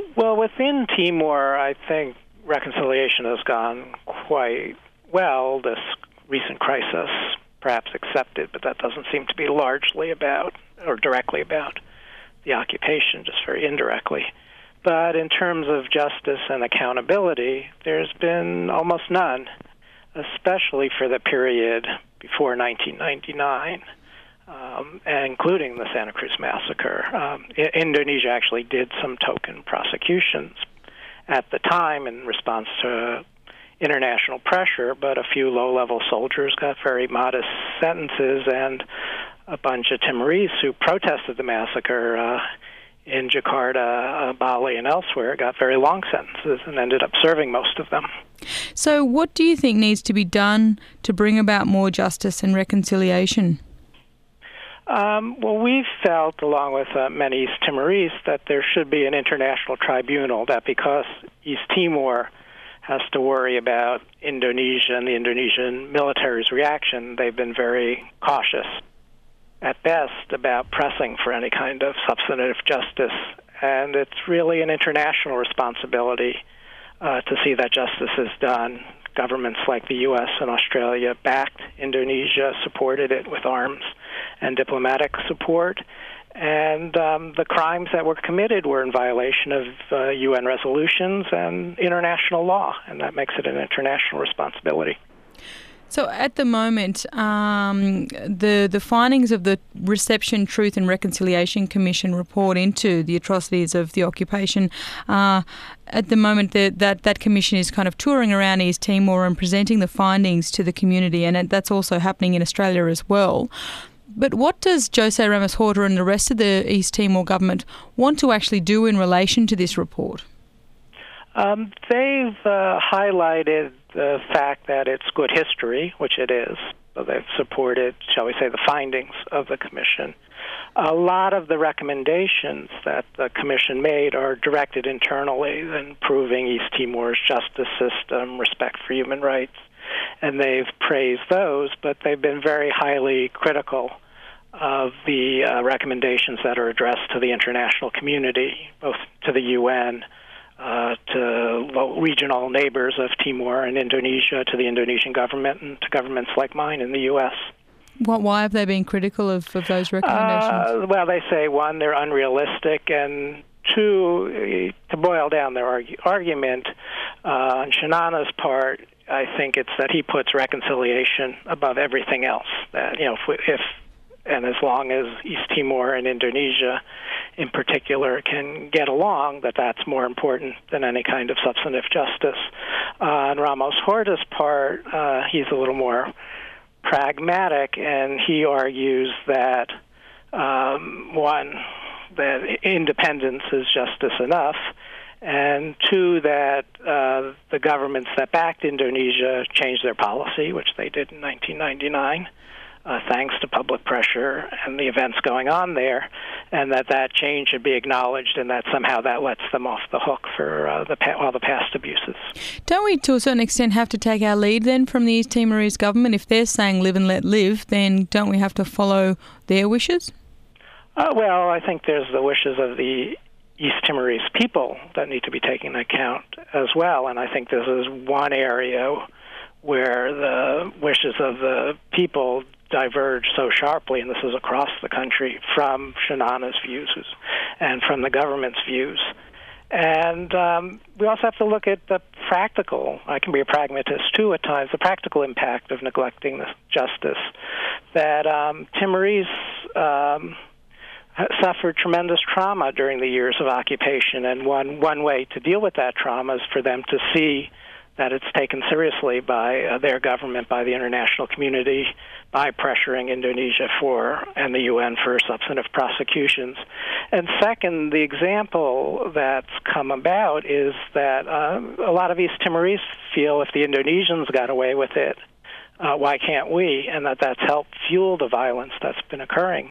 Well, within Timor, I think reconciliation has gone quite well. This recent crisis, perhaps accepted, but that doesn't seem to be largely about or directly about the occupation, just very indirectly. But in terms of justice and accountability, there's been almost none, especially for the period before 1999. Including the Santa Cruz massacre. Indonesia actually did some token prosecutions at the time in response to international pressure, but a few low-level soldiers got very modest sentences, and a bunch of Timorese who protested the massacre in Jakarta, Bali, and elsewhere got very long sentences and ended up serving most of them. So what do you think needs to be done to bring about more justice and reconciliation? Well, we've felt, along with many East Timorese, that there should be an international tribunal, that because East Timor has to worry about Indonesia and the Indonesian military's reaction, they've been very cautious, at best, about pressing for any kind of substantive justice. And it's really an international responsibility to see that justice is done. Governments like the U.S. and Australia backed Indonesia, supported it with arms and diplomatic support, and the crimes that were committed were in violation of UN resolutions and international law, and that makes it an international responsibility. So at the moment, the findings of the Reception, Truth and Reconciliation Commission report into the atrocities of the occupation, at the moment that commission is kind of touring around East Timor and presenting the findings to the community, and that's also happening in Australia as well. But what does Jose Ramos Horta and the rest of the East Timor government want to actually do in relation to this report? They've highlighted the fact that it's good history, which it is. So they've supported, shall we say, the findings of the commission. A lot of the recommendations that the commission made are directed internally, improving East Timor's justice system, respect for human rights, and they've praised those, but they've been very highly critical of the recommendations that are addressed to the international community, both to the UN, to regional neighbors of Timor and Indonesia, to the Indonesian government, and to governments like mine in the U.S. Why have they been critical of those recommendations? Well, they say, one, they're unrealistic, and two, to boil down their argument, on Xanana's part, I think it's that he puts reconciliation above everything else. That, if and as long as East Timor and Indonesia in particular can get along, that's more important than any kind of substantive justice. On Ramos Horta's part, he's a little more pragmatic, and he argues that, one, that independence is justice enough, and two, that the governments that backed Indonesia changed their policy, which they did in 1999, thanks to public pressure and the events going on there, and that change should be acknowledged, and that somehow that lets them off the hook for all the past abuses. Don't we, to a certain extent, have to take our lead then from the East Timorese government? If they're saying live and let live, then don't we have to follow their wishes? Well, I think there's the wishes of the East Timorese people that need to be taken into account as well, and I think this is one area where the wishes of the people diverge so sharply, and this is across the country, from Xanana's views and from the government's views. And we also have to look at the practical, I can be a pragmatist too at times, the practical impact of neglecting the justice. That Timorese suffered tremendous trauma during the years of occupation, and one way to deal with that trauma is for them to see that it's taken seriously by their government, by the international community, by pressuring Indonesia and the UN for substantive prosecutions. And second, the example that's come about is that a lot of East Timorese feel if the Indonesians got away with it, why can't we? And that's helped fuel the violence that's been occurring